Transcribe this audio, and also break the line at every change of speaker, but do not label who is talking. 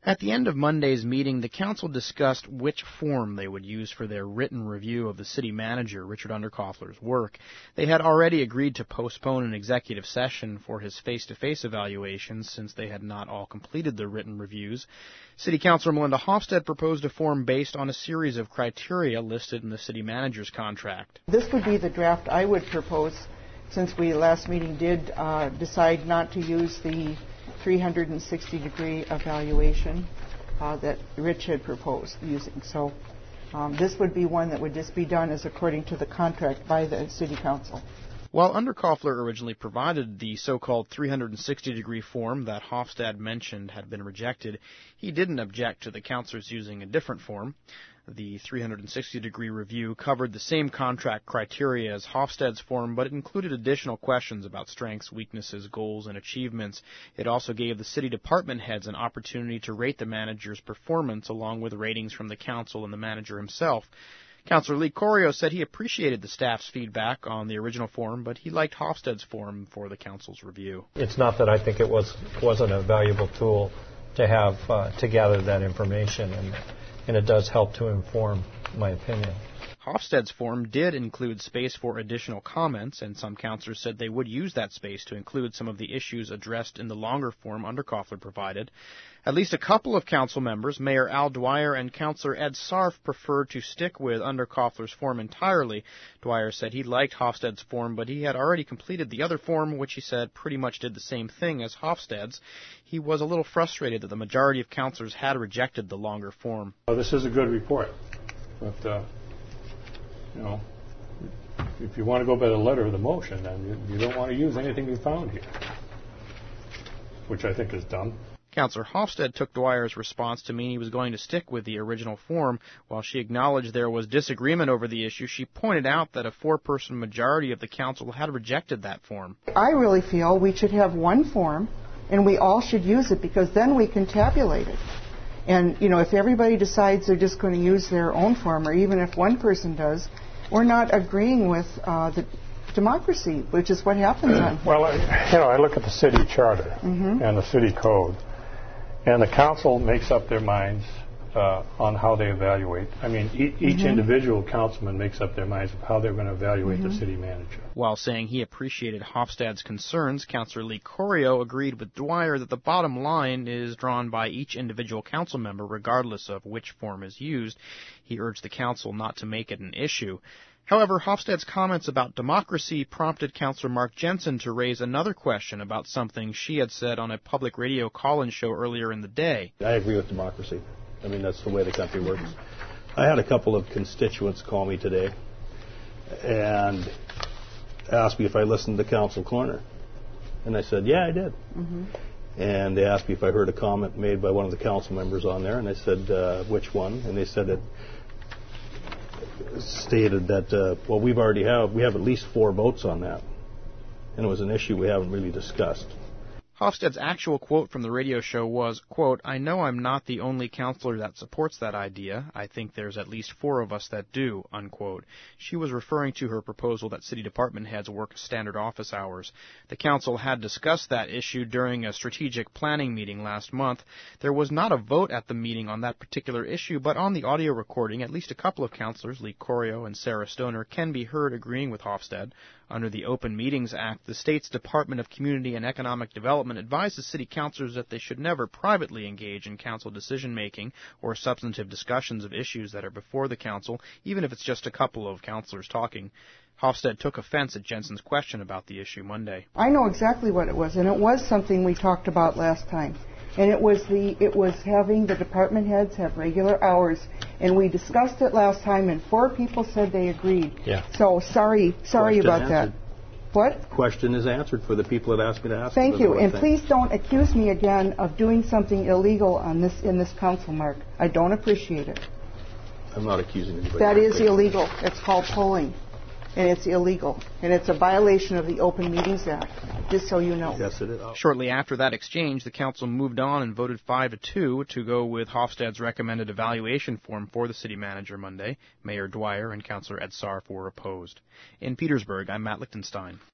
At the end of Monday's meeting, the council discussed which form they would use for their written review of the city manager, Richard Underkoffler's work. They had already agreed to postpone an executive session for his face-to-face evaluations since they had not all completed the written reviews. City Councilor Melinda Hofstad proposed a form based on a series of criteria listed in the city manager's contract.
This would be the draft I would propose, since we last meeting did decide not to use the 360-degree evaluation that Rich had proposed using. So this would be one that would just be done as according to the contract by the City Council.
While Underkoffler originally provided the so-called 360-degree form that Hofstad mentioned had been rejected, he didn't object to the councilors using a different form. The 360-degree review covered the same contract criteria as Hofstad's form, but it included additional questions about strengths, weaknesses, goals, and achievements. It also gave the city department heads an opportunity to rate the manager's performance, along with ratings from the council and the manager himself. Councilor Lee Corio said he appreciated the staff's feedback on the original form, but he liked Hofstad's form for the council's review.
It's not that I think it wasn't a valuable tool to have to gather that information, and it does help to inform my opinion.
Hofstad's form did include space for additional comments, and some councilors said they would use that space to include some of the issues addressed in the longer form Underkoffler provided. At least a couple of council members, Mayor Al Dwyer and Councilor Ed Sarf, preferred to stick with Underkoffler's form entirely. Dwyer said he liked Hofstad's form, but he had already completed the other form, which he said pretty much did the same thing as Hofstad's. He was a little frustrated that the majority of councilors had rejected the longer form.
This is a good report, but if you want to go by the letter of the motion, then you don't want to use anything you found here, which I think is dumb.
Councillor Hofstad took Dwyer's response to mean he was going to stick with the original form. While she acknowledged there was disagreement over the issue, she pointed out that a four-person majority of the council had rejected that form.
I really feel we should have one form, and we all should use it, because then we can tabulate it. And, if everybody decides they're just going to use their own form, or even if one person does, we're not agreeing with the democracy, which is what happens on.
Well, I look at the city charter and the city code, and the council makes up their minds on how they evaluate. I mean, each individual councilman makes up their minds of how they're going to evaluate the city manager.
While saying he appreciated Hofstad's concerns, Councillor Lee Corio agreed with Dwyer that the bottom line is drawn by each individual council member, regardless of which form is used. He urged the council not to make it an issue. However, Hofstad's comments about democracy prompted Councillor Mark Jensen to raise another question about something she had said on a public radio call-in show earlier in the day.
I agree with democracy. I mean, that's the way the country works. I had a couple of constituents call me today and asked me if I listened to Council Corner. And I said, yeah, I did. And they asked me if I heard a comment made by one of the council members on there. And I said, which one? And they said it stated that, we have at least 4 votes on that. And it was an issue we haven't really discussed.
Hofstad's actual quote from the radio show was, quote, "I know I'm not the only councillor that supports that idea. I think there's at least 4 of us that do," unquote. She was referring to her proposal that city department heads work standard office hours. The council had discussed that issue during a strategic planning meeting last month. There was not a vote at the meeting on that particular issue, but on the audio recording, at least a couple of councillors, Lee Corio and Sarah Stoner, can be heard agreeing with Hofstad. Under the Open Meetings Act, the state's Department of Community and Economic Development advises city councilors that they should never privately engage in council decision-making or substantive discussions of issues that are before the council, even if it's just a couple of councilors talking. Hofstad took offense at Jensen's question about the issue Monday.
I know exactly what it was, and it was something we talked about last time. And it was having the department heads have regular hours, and we discussed it last time, and 4 people said they agreed.
Yeah.
So sorry about that. What?
Question is answered for the people that asked me to ask.
Thank you, and please don't accuse me again of doing something illegal in this council, Mark. I don't appreciate it.
I'm not accusing anybody.
That is illegal. It's called polling, and it's illegal, and it's a violation of the Open Meetings Act, just so you know.
Yes, it is.
Shortly after that exchange, the council moved on and voted 5-2 to go with Hofstad's recommended evaluation form for the city manager Monday. Mayor Dwyer and Councillor Ed Sarf were opposed. In Petersburg, I'm Matt Lichtenstein.